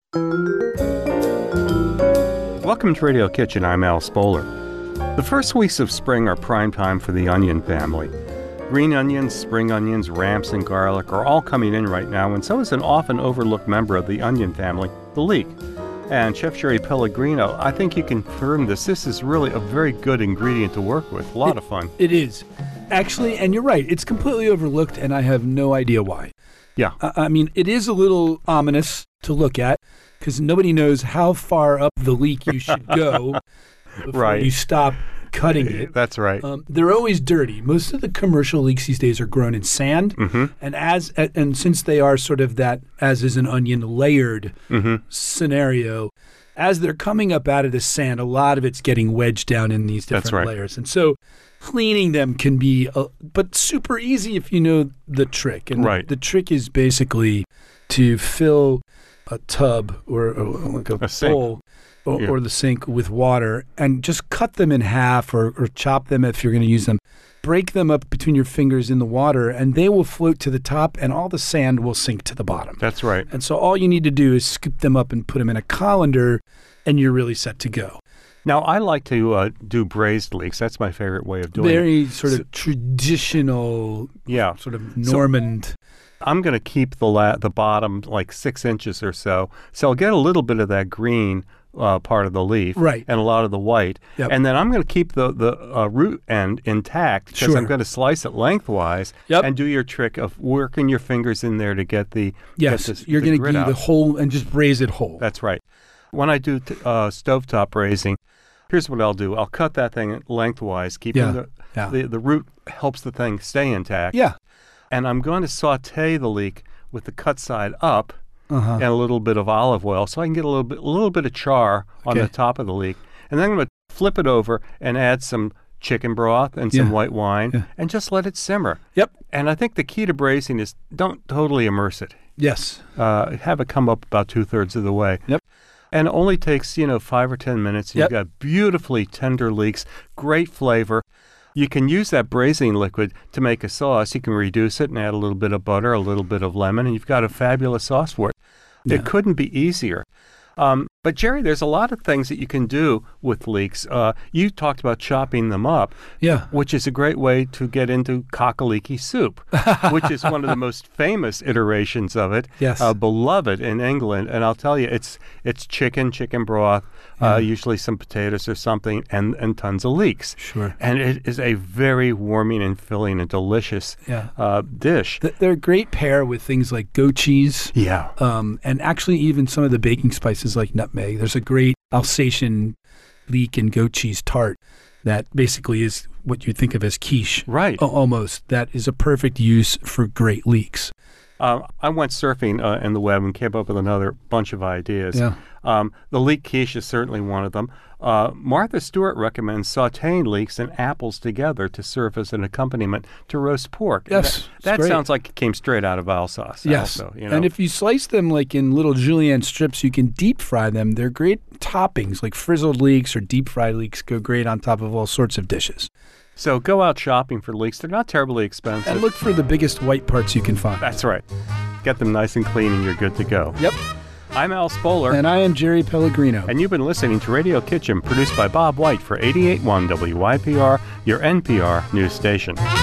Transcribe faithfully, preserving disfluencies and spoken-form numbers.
Welcome to Radio Kitchen. I'm Al Spoler. The first weeks of spring are prime time for the onion family. Green onions, spring onions, ramps, and garlic are all coming in right now, and so is an often overlooked member of the onion family, the leek. And Chef Jerry Pellegrino, I think you can confirm this. This is really a very good ingredient to work with. A lot it, of fun. It is. Actually, and you're right, it's completely overlooked, and I have no idea why. Yeah. I, I mean, it is a little ominous to look at, because nobody knows how far up the leek you should go before right. you stop cutting it. That's right. Um, they're always dirty. Most of the commercial leeks these days are grown in sand, mm-hmm. and as and since they are sort of that, as is an onion, layered mm-hmm. scenario, as they're coming up out of the sand, a lot of it's getting wedged down in these different That's right. layers. And so cleaning them can be, uh, but super easy if you know the trick. And right. the, the trick is basically to fill a tub or, or like a, a sink. bowl or, yeah. or the sink with water and just cut them in half or, or chop them if you're going to use them. Break them up between your fingers in the water and they will float to the top and all the sand will sink to the bottom. That's right. And so all you need to do is scoop them up and put them in a colander and you're really set to go. Now, I like to uh, do braised leeks. That's my favorite way of doing Very it. Very sort of so, traditional, yeah. sort of Normand. So, I'm going to keep the la- the bottom like six inches or so. So I'll get a little bit of that green uh, part of the leaf right. and a lot of the white. Yep. And then I'm going to keep the, the uh, root end intact because sure. I'm going to slice it lengthwise yep. and do your trick of working your fingers in there to get the Yes, get this, you're going to do out. the whole and just braise it whole. That's right. When I do t- uh, stovetop braising, here's what I'll do. I'll cut that thing lengthwise, keeping yeah. the, yeah. the the root helps the thing stay intact. Yeah. And I'm going to saute the leek with the cut side up uh-huh. and a little bit of olive oil so I can get a little bit a little bit of char on okay. the top of the leek. And then I'm going to flip it over and add some chicken broth and some yeah. white wine yeah. and just let it simmer. Yep. And I think the key to braising is don't totally immerse it. Yes. Uh, have it come up about two-thirds of the way. Yep. And it only takes, you know, five or ten minutes. You've yep. got beautifully tender leeks, great flavor. You can use that braising liquid to make a sauce. You can reduce it and add a little bit of butter, a little bit of lemon, and you've got a fabulous sauce for it. Yeah. It couldn't be easier. Um, but, Jerry, there's a lot of things that you can do with leeks. Uh, you talked about chopping them up, yeah. which is a great way to get into cockaliki soup, which is one of the most famous iterations of it, yes. uh, beloved in England. And I'll tell you, it's it's chicken, chicken broth, yeah. uh, usually some potatoes or something, and, and tons of leeks. Sure. And it is a very warming and filling and delicious yeah. uh, dish. Th- they're a great pair with things like goat cheese. Yeah. Um, and actually even some of the baking spices like nutmeg. There's a great Alsatian leek and goat cheese tart that basically is what you think of as quiche. Right. A- almost. That is a perfect use for great leeks. Uh, I went surfing uh, in the web and came up with another bunch of ideas. Yeah. Um, the leek quiche is certainly one of them. Uh, Martha Stewart recommends sautéing leeks and apples together to serve as an accompaniment to roast pork. Yes. That, that sounds like it came straight out of Alsace. Yes. Also, you know? And if you slice them like in little julienne strips, you can deep fry them. They're great toppings, like frizzled leeks or deep fried leeks go great on top of all sorts of dishes. So go out shopping for leeks. They're not terribly expensive. And look for the biggest white parts you can find. That's right. Get them nice and clean and you're good to go. Yep. I'm Al Spoler. And I am Jerry Pellegrino. And you've been listening to Radio Kitchen, produced by Bob White for eighty-eight point one W Y P R, your N P R news station.